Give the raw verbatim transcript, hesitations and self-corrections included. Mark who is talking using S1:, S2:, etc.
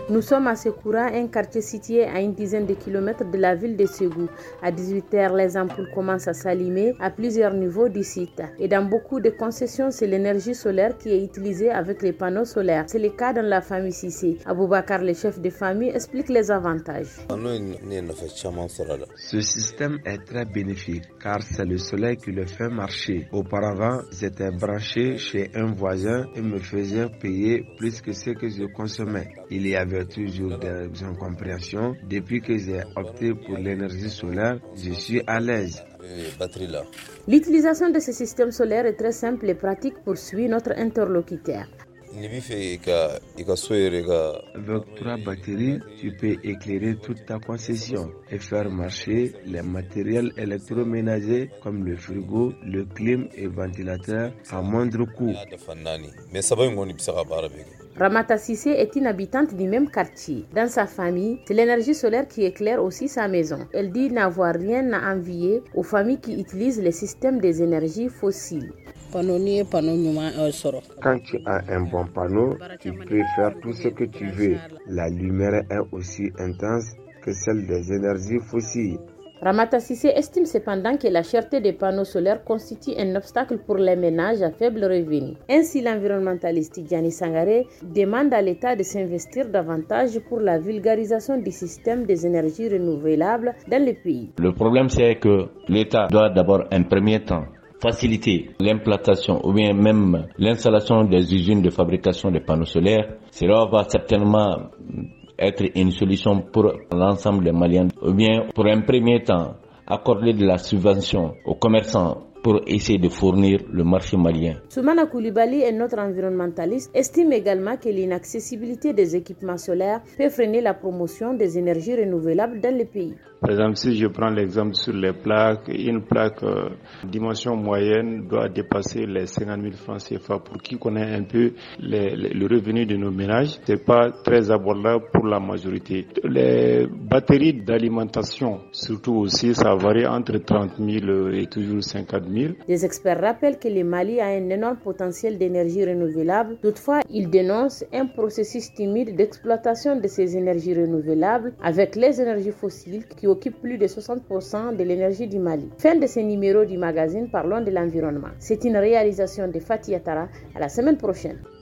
S1: Nous sommes à Sekoura, un quartier situé à une dizaine de kilomètres de la ville de Ségou. À dix-huit heures, les ampoules commencent à s'allumer à plusieurs niveaux du site. Et dans beaucoup de concessions, c'est l'énergie solaire qui est utilisée avec les panneaux solaires. C'est le cas dans la famille Sissé. Aboubakar, le chef de famille, explique les avantages.
S2: Ce système est très bénéfique car c'est le soleil qui le fait marcher. Auparavant, j'étais branché chez un voisin et me faisait payer plus que ce que je consommais. Il y avait toujours des incompréhensions. Depuis que j'ai opté pour l'énergie solaire, je suis à l'aise.
S1: L'utilisation de ce système solaire est très simple et pratique, poursuit notre interlocuteur.
S2: Avec trois batteries, tu peux éclairer toute ta concession et faire marcher les matériels électroménagers comme le frigo, le clim et ventilateur à moindre coût.
S1: Ramata Sissé est une habitante du même quartier. Dans sa famille, c'est l'énergie solaire qui éclaire aussi sa maison. Elle dit n'avoir rien à envier aux familles qui utilisent les systèmes des énergies fossiles.
S2: Quand tu as un bon panneau, tu peux faire tout ce que tu veux. La lumière est aussi intense que celle des énergies fossiles.
S1: Ramata Sissé estime cependant que la cherté des panneaux solaires constitue un obstacle pour les ménages à faible revenu. Ainsi, l'environnementaliste Gianni Sangaré demande à l'État de s'investir davantage pour la vulgarisation du système des énergies renouvelables dans le pays.
S3: Le problème, c'est que l'État doit d'abord, en premier temps, faciliter l'implantation ou bien même l'installation des usines de fabrication de panneaux solaires. Cela va certainement être une solution pour l'ensemble des Maliens, ou bien pour un premier temps accorder de la subvention aux commerçants pour essayer de fournir le marché malien.
S1: Soumana Koulibaly, un autre environnementaliste, estime également que l'inaccessibilité des équipements solaires peut freiner la promotion des énergies renouvelables dans le pays.
S4: Par exemple, si je prends l'exemple sur les plaques, une plaque euh, dimension moyenne doit dépasser les cinquante mille francs C F A. Pour qui connaît un peu les, les, le revenu de nos ménages, c'est pas très abordable pour la majorité. Les batteries d'alimentation, surtout aussi, ça varie entre trente mille et toujours cinquante mille.
S1: Des experts rappellent que le Mali a un énorme potentiel d'énergie renouvelable. Toutefois, ils dénoncent un processus timide d'exploitation de ces énergies renouvelables avec les énergies fossiles qui occupent plus de soixante pour cent de l'énergie du Mali. Fin de ce numéro du magazine Parlons de l'environnement. C'est une réalisation de Fatih Atara. À la semaine prochaine.